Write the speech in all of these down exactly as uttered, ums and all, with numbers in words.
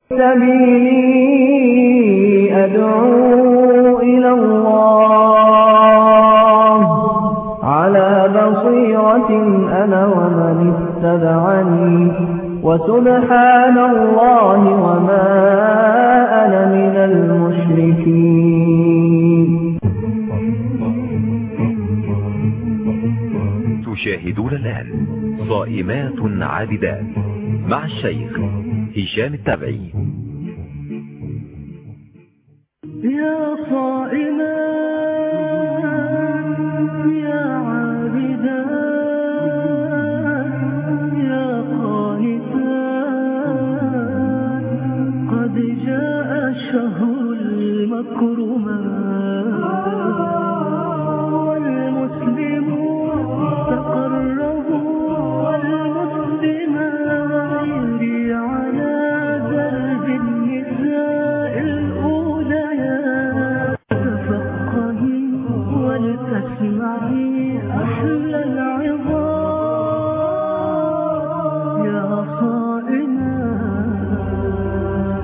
سبيلي أدعو إلى الله على بصيرة أنا ومن اتبعني وسبحان الله وما أنا من المشركين. تشاهدون الآن صائمات عابدات مع الشيخ هشام التبعي. يا صائمات يا عابدات يا قانتات قد جاء شهر المكرمات والمسلمون تقربوا والمسلمات على درب النساء الأوليات تفقهي ولتسمعي أحلى العظام يا صائمات.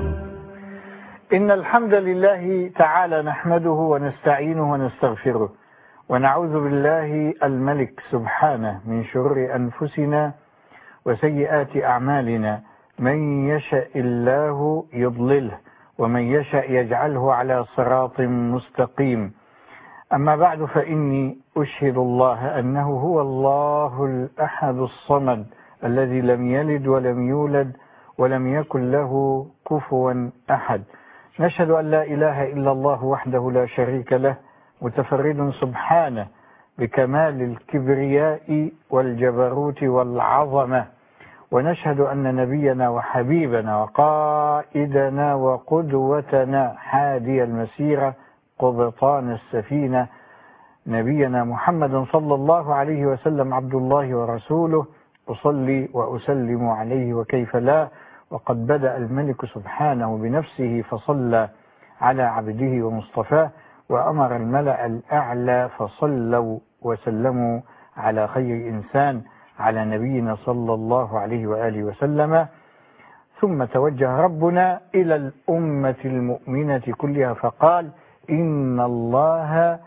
إن الحمد لله تعالى نحمده ونستعينه ونستغفره ونعوذ بالله الملك سبحانه من شرور أنفسنا وسيئات أعمالنا، من يشاء الله يضلله ومن يشاء يجعله على صراط مستقيم. أما بعد، فإني أشهد الله أنه هو الله الأحد الصمد الذي لم يلد ولم يولد ولم يكن له كفوا أحد. نشهد أن لا إله إلا الله وحده لا شريك له متفرد سبحانه بكمال الكبرياء والجبروت والعظمة، ونشهد أن نبينا وحبيبنا وقائدنا وقدوتنا حادي المسيرة قبطان السفينة نبينا محمد صلى الله عليه وسلم عبد الله ورسوله، أصلي وأسلم عليه وكيف لا، وقد بدأ الملك سبحانه بنفسه فصلى على عبده ومصطفاه، وأمر الملأ الأعلى فصلوا وسلموا على خير إنسان على نبينا صلى الله عليه وآله وسلم. ثم توجه ربنا إلى الأمة المؤمنة كلها فقال: إن الله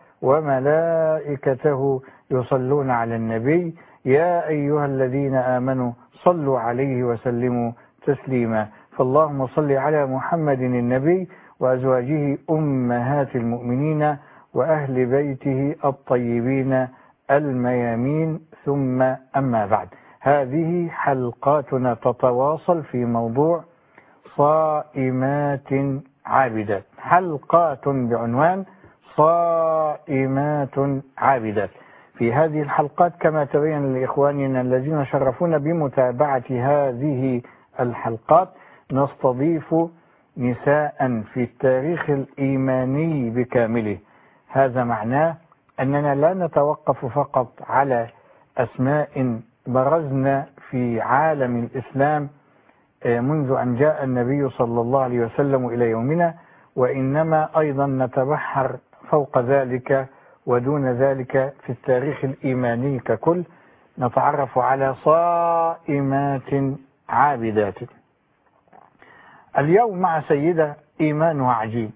وملائكته يصلون على النبي يا أيها الذين آمنوا صلوا عليه وسلموا تسليما. فاللهم صل على محمد النبي وأزواجه أمهات المؤمنين وأهل بيته الطيبين الميامين، ثم أما بعد. هذه حلقاتنا تتواصل في موضوع صائمات عابدات، حلقات بعنوان صائمات عابدات. في هذه الحلقات كما تبين لإخواننا الذين شرفونا بمتابعة هذه الحلقات نستضيف نساء في التاريخ الإيماني بكامله. هذا معناه أننا لا نتوقف فقط على أسماء برزنا في عالم الإسلام منذ أن جاء النبي صلى الله عليه وسلم إلى يومنا، وإنما أيضا نتبحر فوق ذلك ودون ذلك في التاريخ الإيماني ككل، نتعرف على صائمات عابدات. اليوم مع سيدة إيمانها عجيب،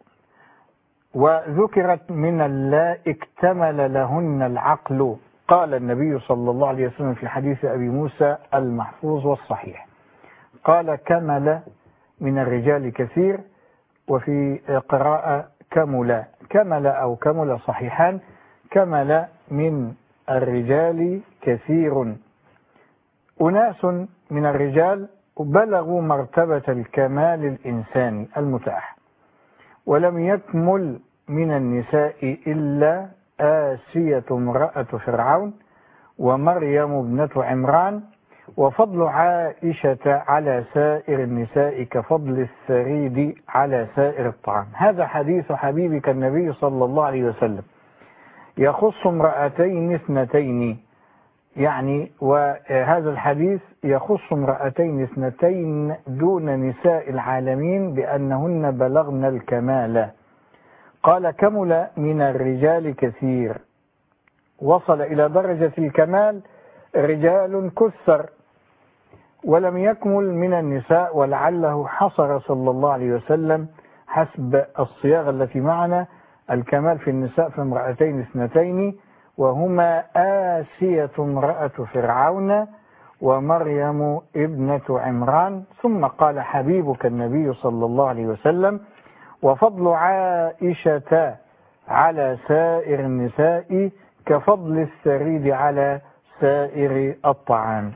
وذكرت من اللا اكتمل لهن العقل. قال النبي صلى الله عليه وسلم في حديث أبي موسى المحفوظ والصحيح، قال: كمل من الرجال كثير، وفي قراءة كمل، كمل أو كمل صحيحان. كمل من الرجال كثير، أناس من الرجال بلغوا مرتبة الكمال الإنساني المتاح، ولم يكمل من النساء إلا آسية امرأة فرعون ومريم ابنة عمران، وفضل عائشة على سائر النساء كفضل الثريد على سائر الطعام. هذا حديث حبيبك النبي صلى الله عليه وسلم، يخص امرأتين اثنتين، يعني وهذا الحديث يخص امرأتين اثنتين دون نساء العالمين بأنهن بلغن الكمال. قال: كمل من الرجال كثير، وصل إلى درجة الكمال رجال كثر، ولم يكمل من النساء، ولعله حصر صلى الله عليه وسلم حسب الصياغة التي معنا الكمال في النساء في امرأتين اثنتين، وهما آسية امرأة فرعون ومريم ابنة عمران. ثم قال حبيبك النبي صلى الله عليه وسلم: وفضل عائشة على سائر النساء كفضل الثريد على سائر الطعام.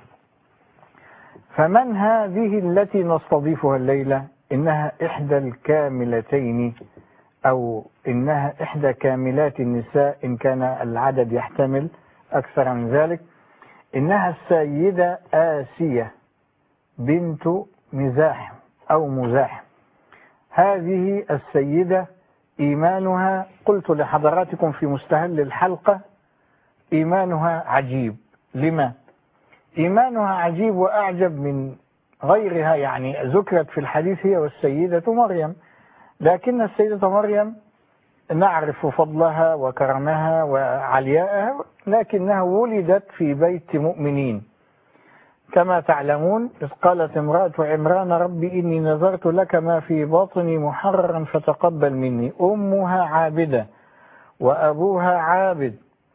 فمن هذه التي نستضيفها الليلة؟ إنها إحدى الكاملتين، أو إنها إحدى كاملات النساء إن كان العدد يحتمل أكثر من ذلك. إنها السيدة آسية بنت مزاحم أو مزاحم. هذه السيدة إيمانها، قلت لحضراتكم في مستهل الحلقة، إيمانها عجيب. لما؟ إيمانها عجيب وأعجب من غيرها. يعني ذكرت في الحديث هي والسيدة مريم، لكن السيدة مريم نعرف فضلها وكرمها وعليائها، لكنها ولدت في بيت مؤمنين كما تعلمون. إذ قالت امرأة عمران: ربي إني نذرت لك ما في بطني محررا فتقبل مني. أمها عابدة وأبوها عابد،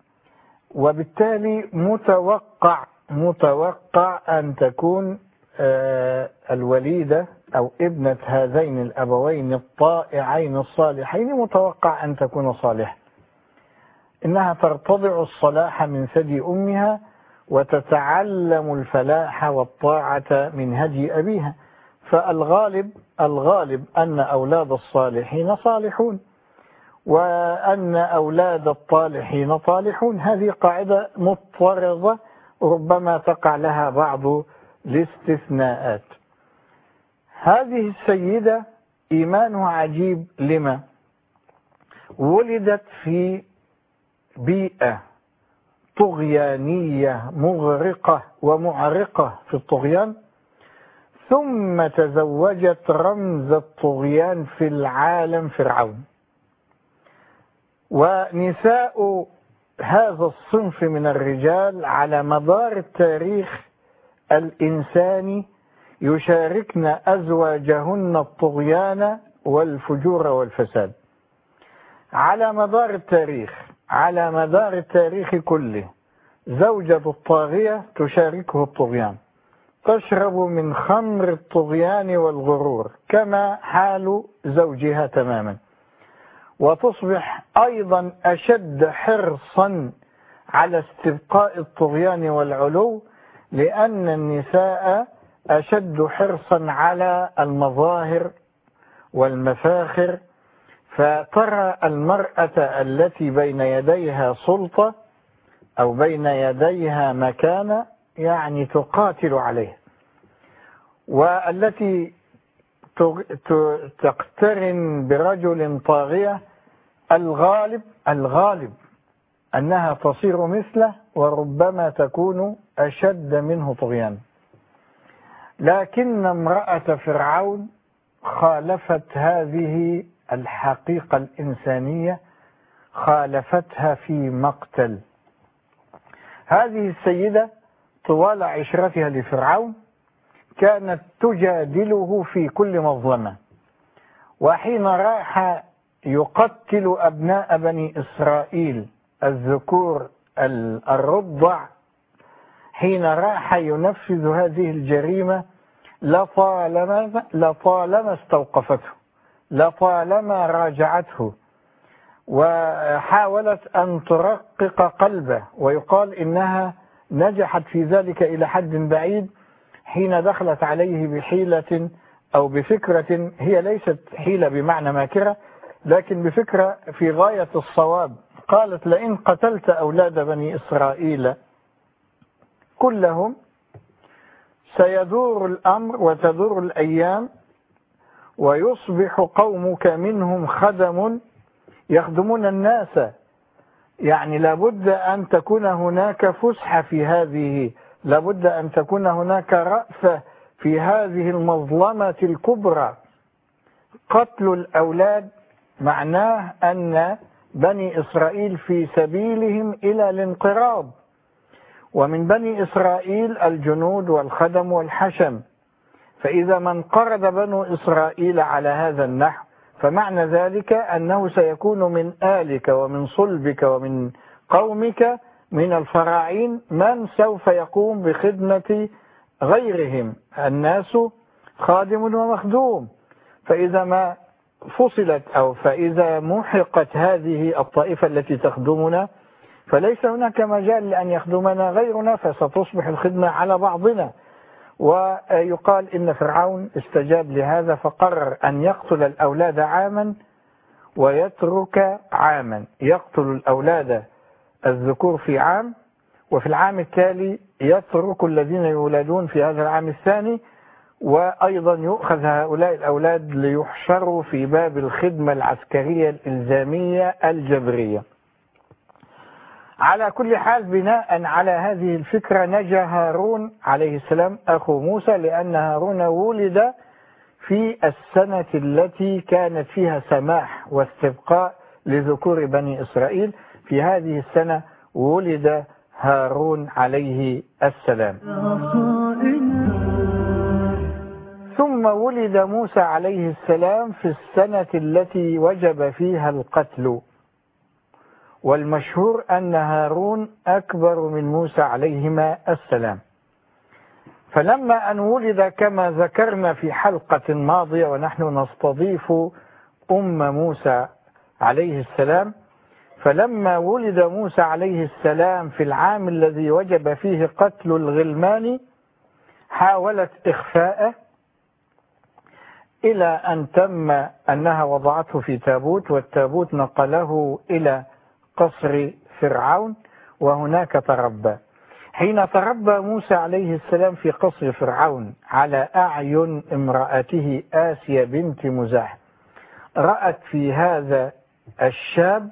وبالتالي متوقع متوقع أن تكون آه الوليدة أو ابنة هذين الأبوين الطائعين الصالحين، متوقع أن تكون صالحة. إنها ترتضع الصلاح من ثدي أمها، وتتعلم الفلاح والطاعة من هدي أبيها. فالغالب الغالب أن أولاد الصالحين صالحون، وأن أولاد الطالحين طالحون. هذه قاعدة مضطردة ربما تقع لها بعض الاستثناءات. هذه السيدة إيمانها عجيب. لما؟ ولدت في بيئة طغيانية مغرقة ومعرقة في الطغيان، ثم تزوجت رمز الطغيان في العالم فرعون. ونساء هذا الصنف من الرجال على مدار التاريخ الإنساني يشاركن أزواجهن الطغيان والفجور والفساد على مدار التاريخ. على مدار التاريخ كله زوجة الطاغية تشاركه الطغيان، تشرب من خمر الطغيان والغرور كما حال زوجها تماما، وتصبح أيضا أشد حرصا على استبقاء الطغيان والعلو، لأن النساء أشد حرصا على المظاهر والمفاخر. فترى المرأة التي بين يديها سلطة أو بين يديها مكانة يعني تقاتل عليها، والتي تقترن برجل طاغية الغالب الغالب أنها تصير مثله، وربما تكون أشد منه طغيانا. لكن امرأة فرعون خالفت هذه الحقيقة الإنسانية، خالفتها في مقتل. هذه السيدة طوال عشرتها لفرعون كانت تجادله في كل مظلمة، وحين راح يقتل أبناء بني إسرائيل الذكور الرضع، حين راح ينفذ هذه الجريمة لطالما لطالما استوقفته، لطالما راجعته، وحاولت أن ترقق قلبه. ويقال إنها نجحت في ذلك إلى حد بعيد حين دخلت عليه بحيلة أو بفكرة، هي ليست حيلة بمعنى ماكرة، لكن بفكرة في غاية الصواب. قالت: لئن قتلت أولاد بني إسرائيل كلهم سيدور الأمر وتدور الأيام، ويصبح قومك منهم خدم يخدمون الناس. يعني لابد أن تكون هناك فسحة في هذه، لابد أن تكون هناك رأفة في هذه المظلمة الكبرى. قتل الأولاد معناه أن بني إسرائيل في سبيلهم إلى الانقراض، ومن بني إسرائيل الجنود والخدم والحشم. فإذا ما انقرض بنو إسرائيل على هذا النحو فمعنى ذلك أنه سيكون من آلك ومن صلبك ومن قومك من الفراعين من سوف يقوم بخدمة غيرهم، الناس خادم ومخدوم. فإذا ما فصلت أو فإذا محقت هذه الطائفة التي تخدمنا فليس هناك مجال لأن يخدمنا غيرنا، فستصبح الخدمة على بعضنا. ويقال إن فرعون استجاب لهذا فقرر أن يقتل الأولاد عاما ويترك عاما، يقتل الأولاد الذكور في عام، وفي العام التالي يترك الذين يولدون في هذا العام الثاني، وأيضا يؤخذ هؤلاء الأولاد ليحشروا في باب الخدمة العسكرية الإلزامية الجبرية. على كل حال بناء على هذه الفكرة نجا هارون عليه السلام أخو موسى، لأن هارون ولد في السنة التي كانت فيها سماح واستبقاء لذكور بني إسرائيل. في هذه السنة ولد هارون عليه السلام. ثم ولد موسى عليه السلام في السنة التي وجب فيها القتل، والمشهور أن هارون أكبر من موسى عليهما السلام. فلما أن ولد كما ذكرنا في حلقة ماضية ونحن نستضيف أم موسى عليه السلام، فلما ولد موسى عليه السلام في العام الذي وجب فيه قتل الغلمان حاولت إخفاءه إلى أن تم أنها وضعته في تابوت، والتابوت نقله إلى قصر فرعون وهناك تربى. حين تربى موسى عليه السلام في قصر فرعون على أعين امرأته آسيا بنت مزاحم، رأت في هذا الشاب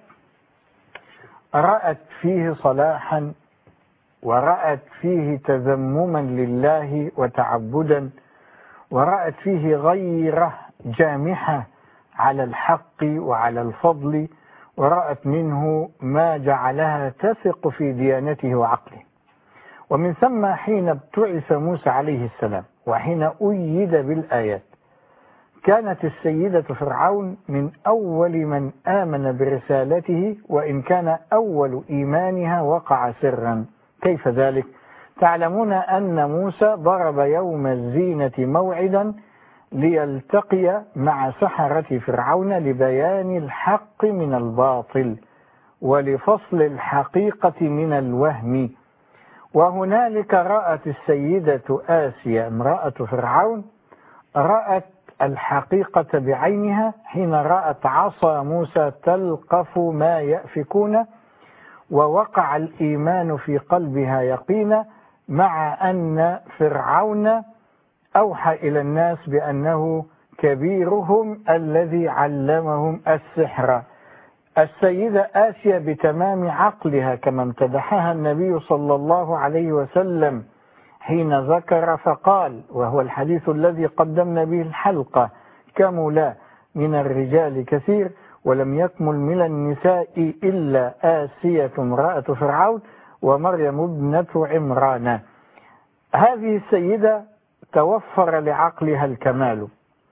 رأت فيه صلاحا، ورأت فيه تذمما لله وتعبدا، ورأت فيه غيرة جامحة على الحق وعلى الفضل، ورأت منه ما جعلها تثق في ديانته وعقله. ومن ثم حين ابتعث موسى عليه السلام وحين أيد بالآيات كانت السيدة فرعون من أول من آمن برسالته، وإن كان أول إيمانها وقع سرا. كيف ذلك؟ تعلمون أن موسى ضرب يوم الزينة موعدا ليلتقي مع سحرة فرعون لبيان الحق من الباطل ولفصل الحقيقة من الوهم. وهنالك رأت السيدة آسيا امرأة فرعون رأت الحقيقة بعينها حين رأت عصا موسى تلقف ما يأفكون، ووقع الإيمان في قلبها يقينا، مع أن فرعون أوحى إلى الناس بأنه كبيرهم الذي علمهم السحر. السيدة آسيا بتمام عقلها كما امتدحها النبي صلى الله عليه وسلم حين ذكر فقال، وهو الحديث الذي قدمنا به الحلقة: كمل من الرجال كثير ولم يكمل من النساء إلا آسية امرأة فرعون ومريم ابنة عمران. هذه السيدة توفر لعقلها الكمال،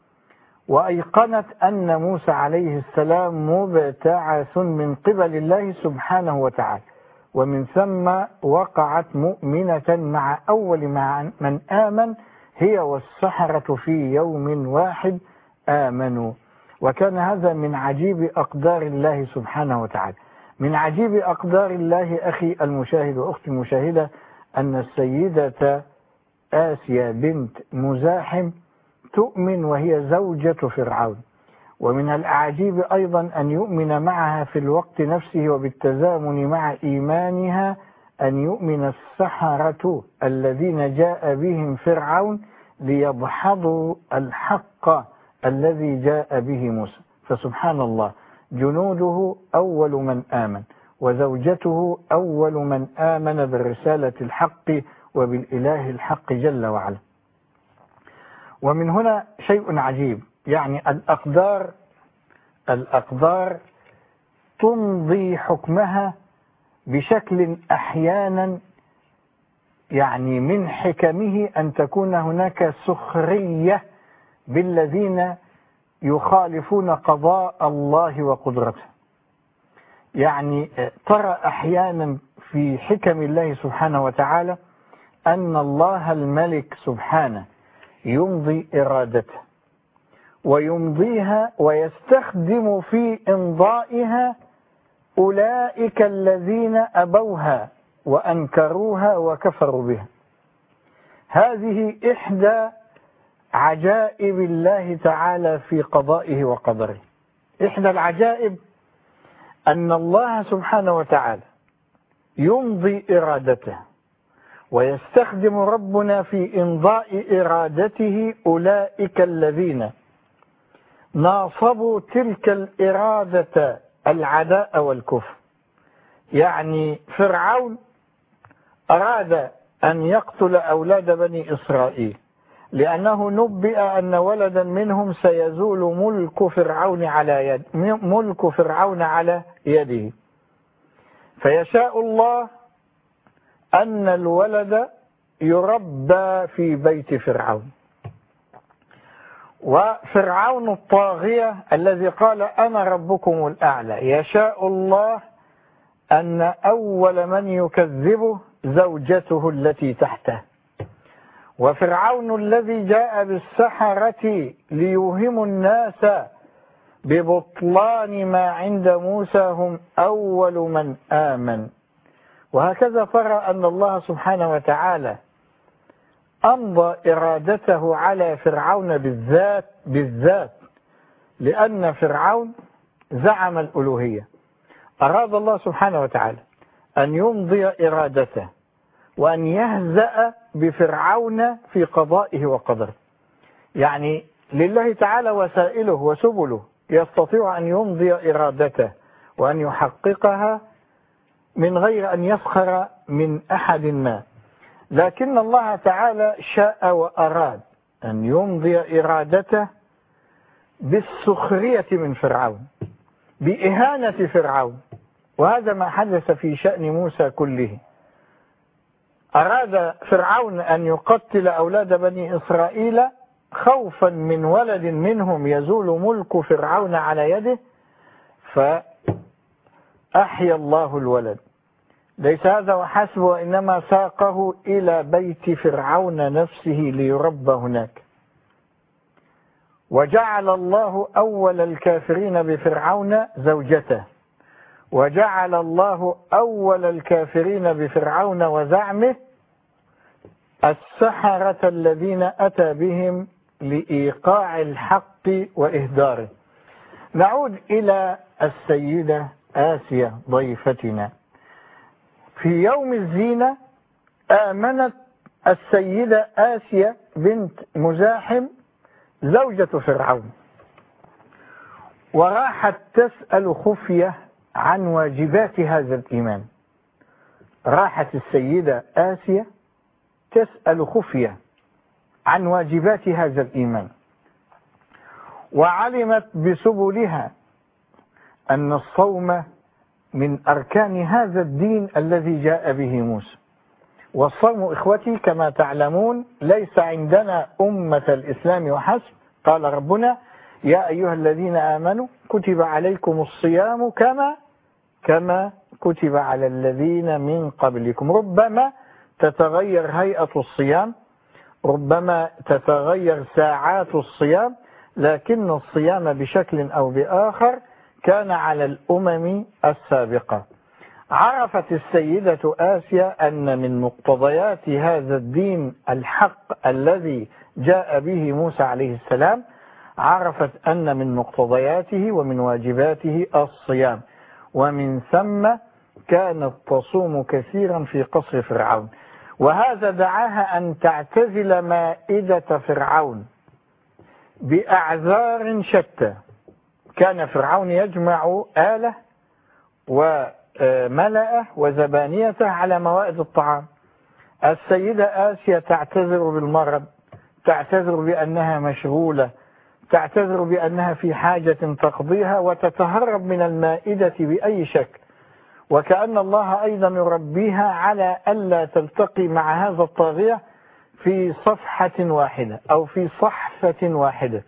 وأيقنت أن موسى عليه السلام مبتعث من قبل الله سبحانه وتعالى، ومن ثم وقعت مؤمنة مع أول من آمن هي والسحرة في يوم واحد آمنوا. وكان هذا من عجيب أقدار الله سبحانه وتعالى. من عجيب أقدار الله أخي المشاهد وأختي المشاهدة أن السيدة آسيا بنت مزاحم تؤمن وهي زوجة فرعون. ومن الأعاجيب أيضا أن يؤمن معها في الوقت نفسه وبالتزامن مع إيمانها أن يؤمن السحرة الذين جاء بهم فرعون ليدحضوا الحق الذي جاء به موسى. فسبحان الله، جنوده أول من آمن، وزوجته أول من آمن بالرسالة الحق وبالإله الحق جل وعلا. ومن هنا شيء عجيب، يعني الأقدار الأقدار تمضي حكمها بشكل أحيانا يعني من حكمه أن تكون هناك سخرية بالذين يخالفون قضاء الله وقدرته. يعني ترى أحيانا في حكم الله سبحانه وتعالى أن الله الملك سبحانه يمضي إرادته ويمضيها ويستخدم في إمضائها أولئك الذين أبوها وأنكروها وكفروا بها. هذه إحدى عجائب الله تعالى في قضائه وقدره. إحدى العجائب أن الله سبحانه وتعالى يمضي إرادته ويستخدم ربنا في إمضاء إرادته أولئك الذين ناصبوا تلك الإرادة العداء والكفر. يعني فرعون أراد أن يقتل أولاد بني إسرائيل لأنه نبئ أن ولدا منهم سيزول ملك فرعون على يد ملك فرعون على يده، فيشاء الله أن الولد يربى في بيت فرعون. وفرعون الطاغية الذي قال أنا ربكم الأعلى يشاء الله أن أول من يكذبه زوجته التي تحته. وفرعون الذي جاء بالسحرة ليوهم الناس ببطلان ما عند موسى هم أول من آمن. وهكذا ترى أن الله سبحانه وتعالى أمضى إرادته على فرعون بالذات بالذات لأن فرعون زعم الألوهية. أراد الله سبحانه وتعالى أن يمضي إرادته وأن يهزأ بفرعون في قضائه وقدره. يعني لله تعالى وسائله وسبله، يستطيع أن يمضي إرادته وأن يحققها من غير أن يسخر من أحد ما. لكن الله تعالى شاء وأراد أن يمضي إرادته بالسخرية من فرعون، بإهانة فرعون. وهذا ما حدث في شأن موسى كله. أراد فرعون أن يقتل أولاد بني إسرائيل خوفا من ولد منهم يزول ملك فرعون على يده، فأحيا الله الولد. ليس هذا وحسب، وإنما ساقه إلى بيت فرعون نفسه ليربى هناك. وجعل الله أول الكافرين بفرعون زوجته، وجعل الله أول الكافرين بفرعون وزعمه السحرة الذين أتى بهم لإيقاع الحق وإهداره. نعود إلى السيدة آسيا ضيفتنا. في يوم الزينة آمنت السيدة آسيا بنت مزاحم زوجة فرعون، وراحت تسأل خفية عن واجبات هذا الإيمان. راحت السيدة آسيا تسأل خفية عن واجبات هذا الإيمان، وعلمت بسبلها أن الصوم من أركان هذا الدين الذي جاء به موسى. والصوم إخوتي كما تعلمون ليس عندنا أمة الإسلام وحسب. قال ربنا يا أيها الذين آمنوا كتب عليكم الصيام كما كما كتب على الذين من قبلكم. ربما تتغير هيئة الصيام، ربما تتغير ساعات الصيام، لكن الصيام بشكل أو بآخر كان على الأمم السابقة. عرفت السيدة آسيا أن من مقتضيات هذا الدين الحق الذي جاء به موسى عليه السلام، عرفت أن من مقتضياته ومن واجباته الصيام، ومن ثم كانت تصوم كثيرا في قصر فرعون. وهذا دعاها أن تعتزل مائدة فرعون بأعذار شتى. كان فرعون يجمع آله وملأه وزبانيته على موائد الطعام. السيدة آسيا تعتذر بالمرض، تعتذر بأنها مشغولة، تعتذر بأنها في حاجة تقضيها، وتتهرب من المائدة بأي شكل. وكأن الله أيضا يربيها على ألا تلتقي مع هذا الطاغية في صفحة واحدة أو في صحفة واحدة.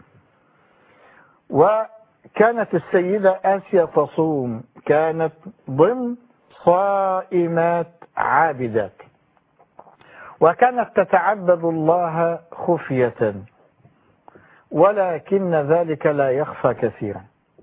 وكانت السيدة آسيا تصوم، كانت ضمن صائمات عابدات، وكانت تتعبد الله خفية، ولكن ذلك لا يخفى كثيرا.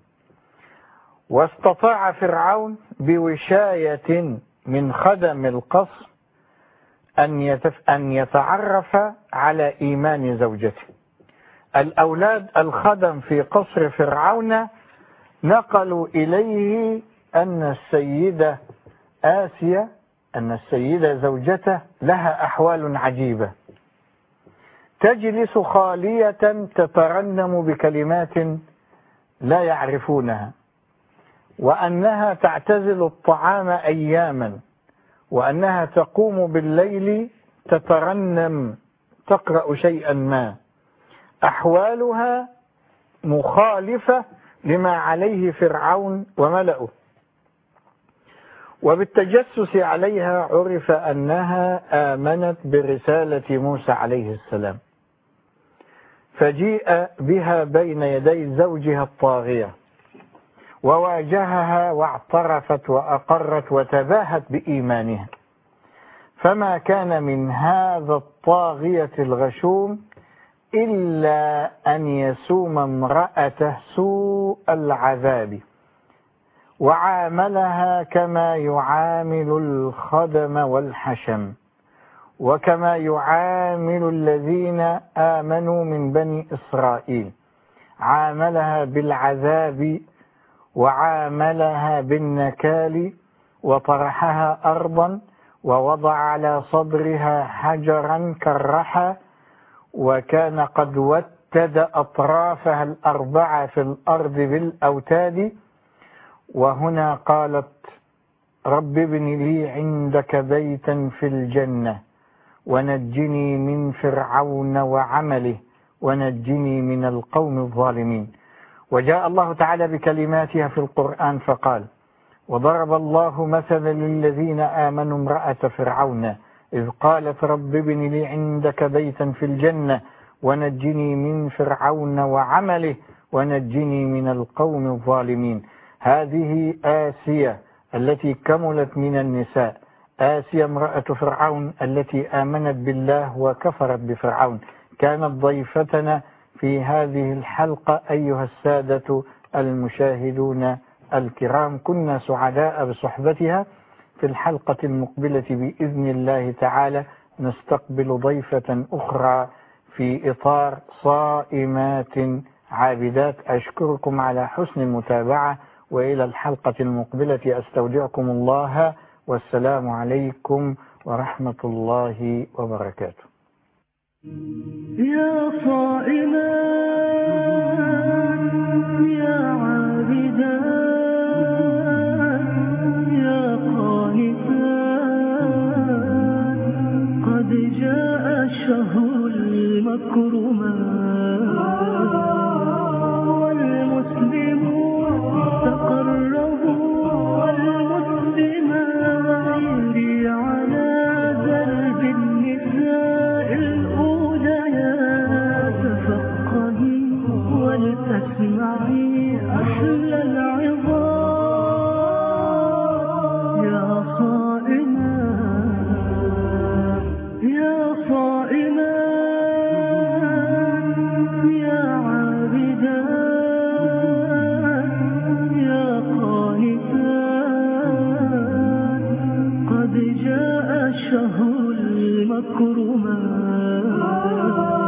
واستطاع فرعون بوشاية من خدم القصر أن يتف... أن يتعرف على إيمان زوجته. الأولاد الخدم في قصر فرعون نقلوا إليه أن السيدة آسيا أن السيدة زوجته لها أحوال عجيبة، تجلس خالية تترنم بكلمات لا يعرفونها، وأنها تعتزل الطعام أياما، وأنها تقوم بالليل تترنم تقرأ شيئا ما. أحوالها مخالفة لما عليه فرعون وملأه. وبالتجسس عليها عرف أنها آمنت برسالة موسى عليه السلام، فجيء بها بين يدي زوجها الطاغية وواجهها واعترفت وأقرت وتباهت بإيمانها. فما كان من هذا الطاغية الغشوم إلا أن يسوم امرأته سوء العذاب، وعاملها كما يعامل الخدم والحشم، وكما يعامل الذين آمنوا من بني إسرائيل. عاملها بالعذاب وعاملها بالنكال، وطرحها أرضا ووضع على صدرها حجرا كالرحى، وكان قد وتد أطرافها الأربعة في الأرض بالأوتاد. وهنا قالت: رب ابن لي عندك بيتا في الجنة ونجني من فرعون وعمله ونجني من القوم الظالمين. وجاء الله تعالى بكلماتها في القرآن فقال: وضرب الله مثلا للذين آمنوا امرأة فرعون إذ قالت رب ابن لي عندك بيتا في الجنة ونجني من فرعون وعمله ونجني من القوم الظالمين. هذه آسيا التي كملت من النساء، آسيا امرأة فرعون التي آمنت بالله وكفرت بفرعون، كانت ضيفتنا في هذه الحلقة أيها السادة المشاهدون الكرام. كنا سعداء بصحبتها. في الحلقة المقبلة بإذن الله تعالى نستقبل ضيفة أخرى في إطار صائمات عابدات. أشكركم على حسن المتابعة، وإلى الحلقة المقبلة أستودعكم الله، والسلام عليكم ورحمة الله وبركاته. يا صائمان يا عابدان يا قانتان، قد جاء شهر المكرمات، والمسلمون تقربوا والمسلمات على درب النساء الأوليات. تفقهي ولتسمعي أحلى العظام يا صائمان يا صائمان يا عابدان يا قانتان، قد جاء شهر المكرمات.